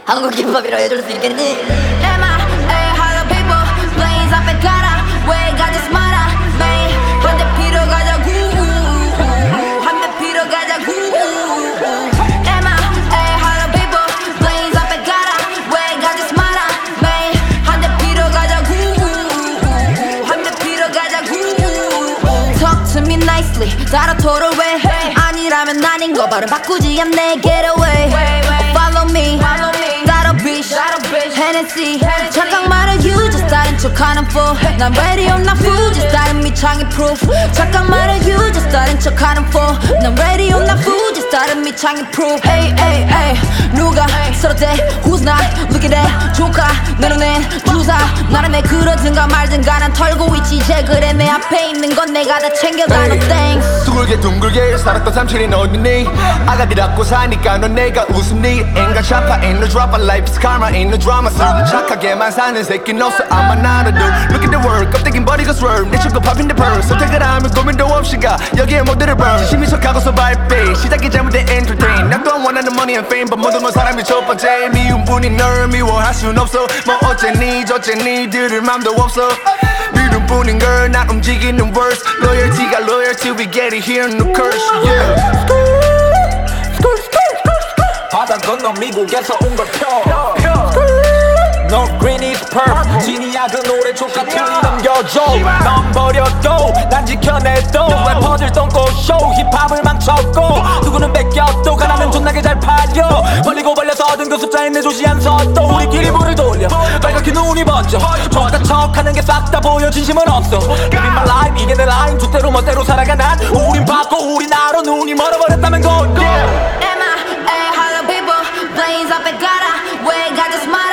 한국 힙합이라 해줄 수 있겠니? Hello people, planes 앞에 가라. 왜 가지 스마라. 매일 한 대 피러 가자구. 한 대 피러 가자구. Hello people, planes 앞에 가라. 왜 가지 스마라. 매일 한 대 피러 가자구. 한 대 피러 가자구. Talk to me nicely. 따라 토로해. 아니라면 아닌 거 바로 바꾸지 않네. Get away. Follow me. Hennessy 잠깐만은 you just 다른 척하는 fool 난 ready I'm not fool just 다른 미창의 proof 잠깐만은 you just 다른 척하는 fool 난 ready I'm not fool just 다른 미창의 proof Hey hey hey 누가 서로 대 Who's not look at that 조카 내 눈엔 주사 나름의 그러든가 말든가 난 털고 있지 이제 그래 내 앞에 있는 건 내가 다 챙겨가 no thanks 둥글게 살았던 삼촌이 어디니 아가들하고 사니까 넌 내가 웃음니 Ain't got shopper ain't no dropper life is karma ain't no drama 술 착하게만 사는 새끼는 없어 아마 나라도 Look at the world 껍데긴 버리고 swerve 내 친구 popping the pearl 선택을 하면 고민도 없이 가 여기에 모두를 burn 진심이 속하고서 발빼 시작이 잘못된 entertain 난 또한 원하는 money and fame 밥 모든 건 사람이 첫 번째 미운 분이 널 미워할 순 없어 뭐 어째니 저째니 들을 맘도 없어 믿음 뿐인 걸 난 움직이는 words Loyalty가 loyalty we get it here no curse yeah 바다 건너 미국에서 온 걸 펴 No green is purple 지니야 그 노래 족같은 넘겨줘 넌 버려도 난 지켜내도 래퍼들 똥꼬쇼 힙합을 망쳤고 누구는 뺏겼도 가라면 존나게 잘 팔려 벌리고 벌려서 얻은 그 숫자에 내 조시 안 섰도 우리끼리 불을 돌려 빨갛게 눈이 번져 족같은 척하는 게 싹 다 보여 진심은 없어 Living my life 이게 내 라인 줏대로 멋대로 살아가 난 우린 받고 우리 나로 눈이 멀어버렸다면 go yeah Hello people planes 앞에 가라 왜 가지 스마라